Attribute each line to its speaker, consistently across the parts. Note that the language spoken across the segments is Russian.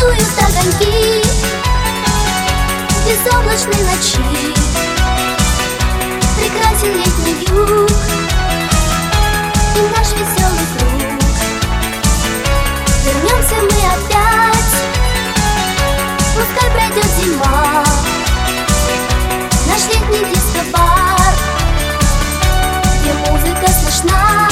Speaker 1: Танцуют огоньки безоблачной ночи. Прекрасен летний юг и наш веселый круг. Вернемся мы опять, пускай пройдет зима. Наш летний диско-бар, где музыка слышна.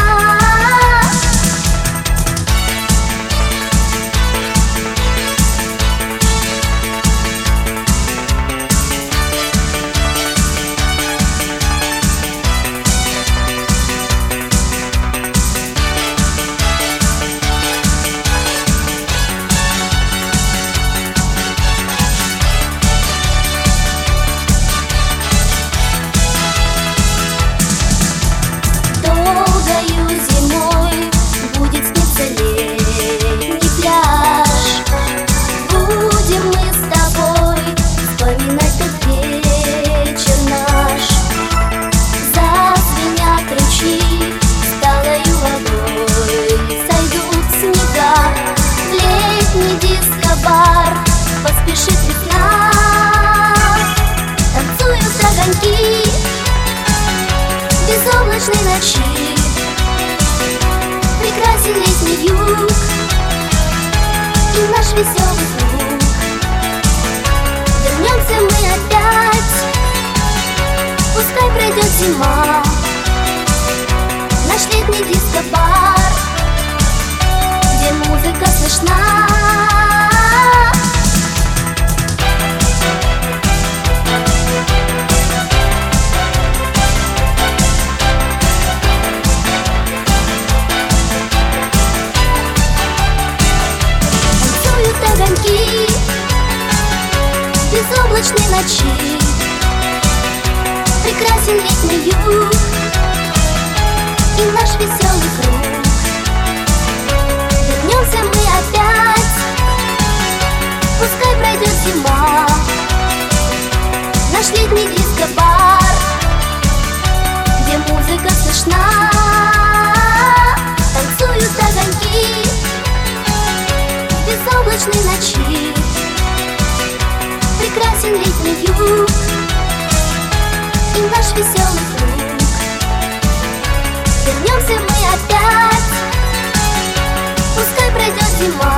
Speaker 1: Диско-бар, поспешит весна. Танцуют огоньки безоблачной ночи. Прекрасен летний юг и наш веселый круг. Вернемся мы опять, пускай пройдет зима. Наш летний диско-бар, где музыка слышна. Огоньки безоблачной ночи. Прекрасен летний юг и наш веселый круг. Вернемся мы опять, пускай пройдет зима. Наш летний диско-бар, где музыка слышна. Танцуют огоньки безоблачной ночи. Прекрасен летний юг и наш веселый круг. Вернемся мы опять, пускай пройдет зима.